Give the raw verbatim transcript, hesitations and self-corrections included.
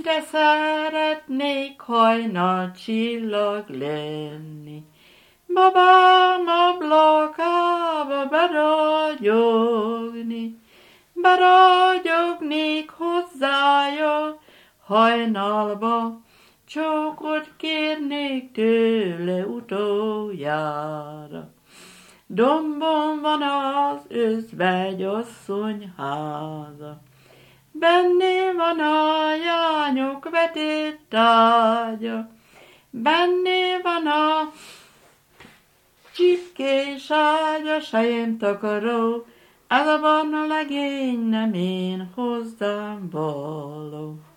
de szeretnék hajnal csillag lenni. Babám ablakába beragyogni, beragyognék hozzája hajnalba, csókot kérnék tőle utoljára. Dombon van az özvegyasszony háza, benne van a jányok vetett ágya, benne van a csipkés ágya, sejem takaró, ez a barna legény nem én hozzám való.